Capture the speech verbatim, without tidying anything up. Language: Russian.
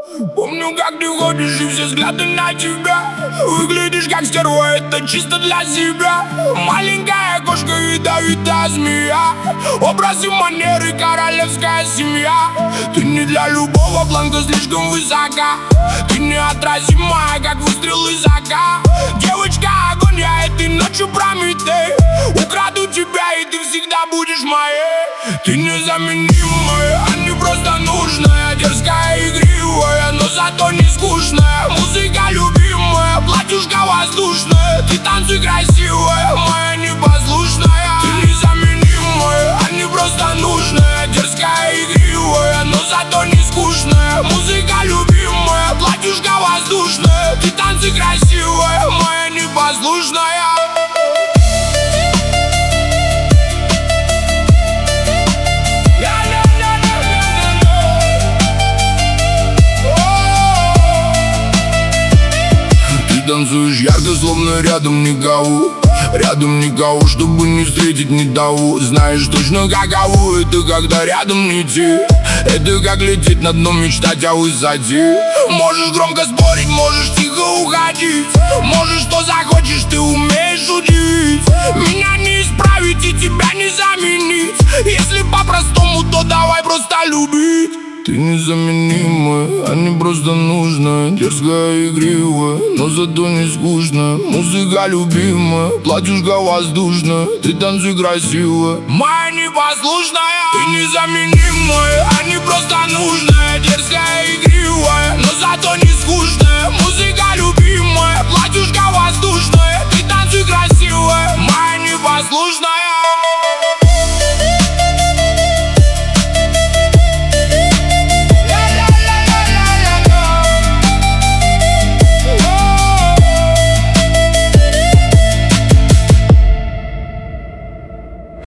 Помню, как ты ходишь и все взгляды на тебя. Выглядишь как стерва, это чисто для себя. Маленькая кошка, ядовитая змея. Образ и манеры, королевская семья. Ты не для любого, планка слишком высока. Ты неотразимая, как выстрел из ока. Девочка, огонь, я этой ночью Прометей. Украду тебя, и ты всегда будешь моей. Ты незаменимая, а не просто нужная. Дерзкая, игривая, но зато не скучная. Музыка любимая, платьюшка воздушная. Ты танцуй красивая, моя непослушная. Ты незаменимая, а не просто нужная. Дерзкая, игривая, но зато не скучная. Музыка любимая, платьюшка воздушная. Ты танцуй красивая, моя непослушная. Танцуешь ярко, словно рядом никого. Рядом никого, чтобы не встретить ни того. Знаешь точно каково это, когда рядом не те. Это как лететь на дно, мечтать о высоте. Можешь громко спорить, можешь тихо уходить. Можешь что захочешь, ты умеешь удивить. Меня не исправить и тебя не заменить. Если по-простому, то давай просто любить. Ты незаменимая, а не просто нужная. Дерзкая, игривая, но зато не скучная. Музыка любимая, платьюшка воздушная. Ты танцуй красивая, моя непослушная. Ты незаменимая, а не просто нужная.